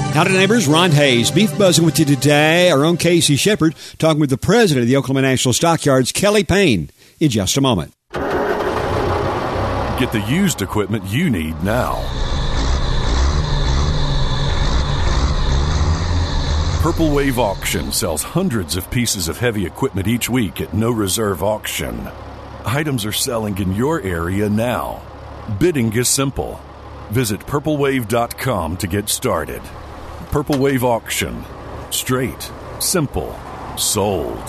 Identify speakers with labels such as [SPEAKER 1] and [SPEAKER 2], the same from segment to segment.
[SPEAKER 1] Howdy, neighbors. Ron Hayes, Beef Buzzing with you today. Our own Casey Shepard talking with the president of the Oklahoma National Stockyards, Kelly Payne, in just a moment.
[SPEAKER 2] Get the used equipment you need now. Purple Wave Auction sells hundreds of pieces of heavy equipment each week at no reserve auction. Items are selling in your area now. Bidding is simple. Visit purplewave.com to get started. Purple Wave Auction. Straight, simple, sold.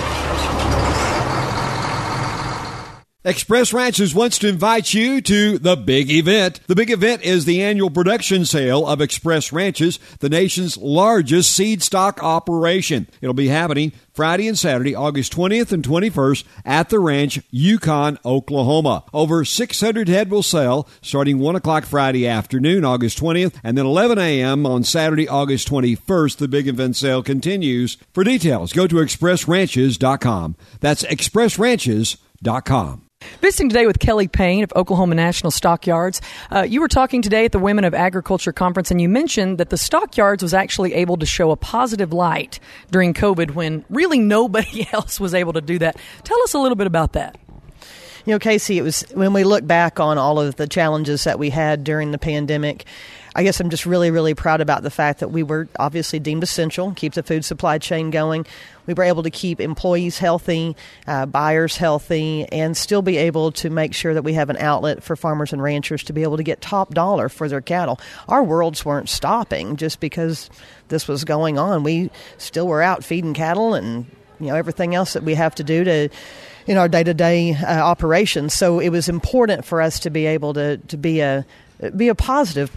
[SPEAKER 1] Express Ranches wants to invite you to the big event. The big event is the annual production sale of Express Ranches, the nation's largest seed stock operation. It'll be happening Friday and Saturday, August 20th and 21st at the ranch, Yukon, Oklahoma. Over 600 head will sell starting 1 o'clock Friday afternoon, August 20th, and then 11 a.m. on Saturday, August 21st. The big event sale continues. For details, go to expressranches.com. That's expressranches.com.
[SPEAKER 3] Visiting today with Kelly Payne of Oklahoma National Stockyards. You were talking today at the Women of Agriculture Conference, and you mentioned that the Stockyards was actually able to show a positive light during COVID when really nobody else was able to do that. Tell us a little bit about that.
[SPEAKER 4] You know, Casey, it was when we look back on all of the challenges that we had during the pandemic, I guess I'm just really, really proud about the fact that we were obviously deemed essential, keep the food supply chain going. We were able to keep employees healthy, buyers healthy, and still be able to make sure that we have an outlet for farmers and ranchers to be able to get top dollar for their cattle. Our worlds weren't stopping just because this was going on. We still were out feeding cattle and everything else that we have to do to in our day-to-day operations. So it was important for us to be able to be a positive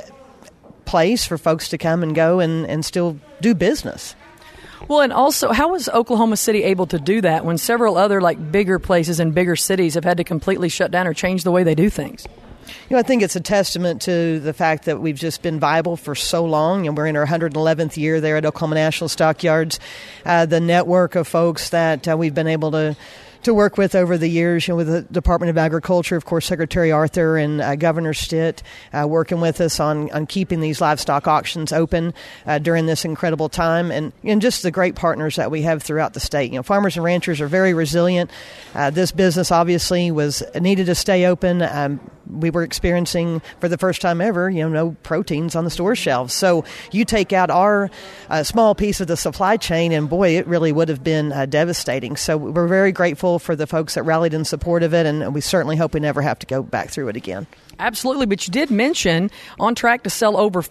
[SPEAKER 4] place for folks to come and go and still do business.
[SPEAKER 3] Well, and also, how was Oklahoma City able to do that when several other bigger places and bigger cities have had to completely shut down or change the way they do things?
[SPEAKER 4] I think it's a testament to the fact that we've just been viable for so long, and we're in our 111th year there at Oklahoma National Stockyards. The network of folks that we've been able to work with over the years, with the Department of Agriculture, of course, Secretary Arthur and Governor Stitt working with us on keeping these livestock auctions open during this incredible time, and just the great partners that we have throughout the state. Farmers and ranchers are very resilient. This business obviously was needed to stay open. We were experiencing, for the first time ever, no proteins on the store shelves. So you take out our small piece of the supply chain, and boy, it really would have been devastating. So we're very grateful for the folks that rallied in support of it, and we certainly hope we never have to go back through it again.
[SPEAKER 3] Absolutely, but you did mention on track to sell over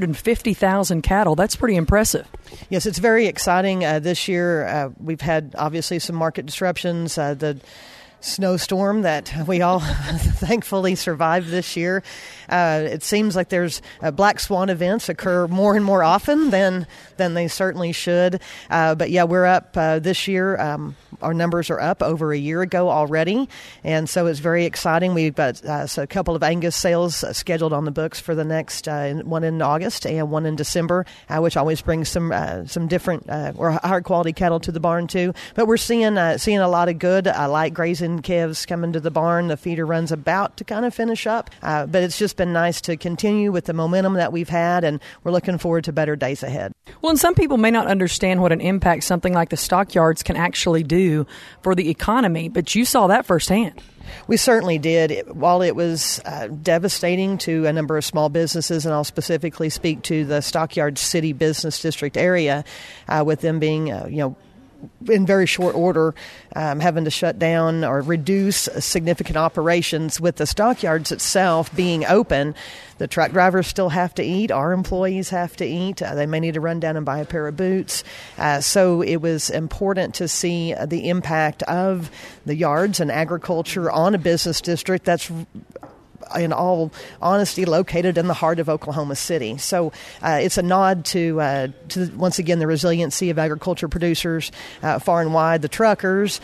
[SPEAKER 3] 450,000 cattle. That's pretty impressive.
[SPEAKER 4] Yes, it's very exciting. This year, we've had obviously some market disruptions. The snowstorm that we all thankfully survived this year. It seems like there's black swan events occur more and more often than they certainly should. But yeah, we're up this year. Our numbers are up over a year ago already, and so it's very exciting. We've got a couple of Angus sales scheduled on the books for the next one in August and one in December, which always brings some different or higher quality cattle to the barn too. But we're seeing a lot of good light grazing calves coming to the barn. The feeder run's about to kind of finish up, but it's just been nice to continue with the momentum that we've had, and we're looking forward to better days ahead.
[SPEAKER 3] Well, and some people may not understand what an impact something like the stockyards can actually do for the economy, but you saw that firsthand.
[SPEAKER 4] We certainly did. While it was devastating to a number of small businesses, and I'll specifically speak to the Stockyards City Business District area, with them being, in very short order, having to shut down or reduce significant operations. With the stockyards itself being open, the truck drivers still have to eat. Our employees have to eat. They may need to run down and buy a pair of boots. So it was important to see the impact of the yards and agriculture on a business district that's, in all honesty, located in the heart of Oklahoma City. So it's a nod to once again, the resiliency of agriculture producers far and wide, the truckers,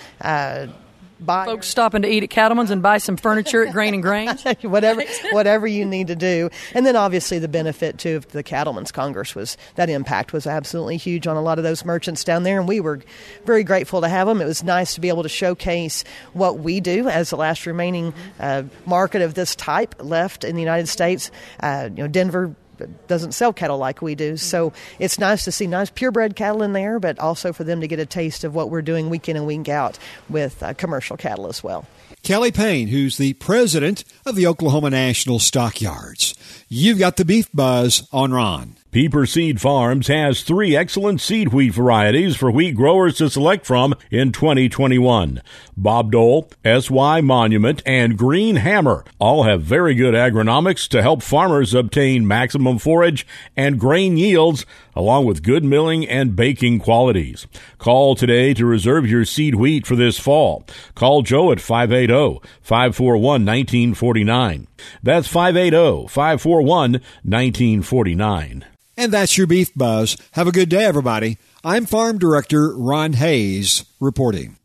[SPEAKER 3] folks stopping to eat at Cattleman's and buy some furniture at Grain and Grange.
[SPEAKER 4] whatever you need to do. And then obviously the benefit too of the Cattleman's Congress that impact was absolutely huge on a lot of those merchants down there, and we were very grateful to have them. It was nice to be able to showcase what we do as the last remaining market of this type left in the United States. Denver doesn't sell cattle like we do. So it's nice to see nice purebred cattle in there, but also for them to get a taste of what we're doing week in and week out with commercial cattle as well.
[SPEAKER 1] Kelly Payne, who's the president of the Oklahoma National Stockyards. You've got the Beef Buzz on Ron.
[SPEAKER 5] Pieper Seed Farms has 3 excellent seed wheat varieties for wheat growers to select from in 2021. Bob Dole, SY Monument, and Green Hammer all have very good agronomics to help farmers obtain maximum forage and grain yields, along with good milling and baking qualities. Call today to reserve your seed wheat for this fall. Call Joe at 580-541-1949. That's 580-541-1949.
[SPEAKER 1] And that's your Beef Buzz. Have a good day, everybody. I'm Farm Director Ron Hayes reporting.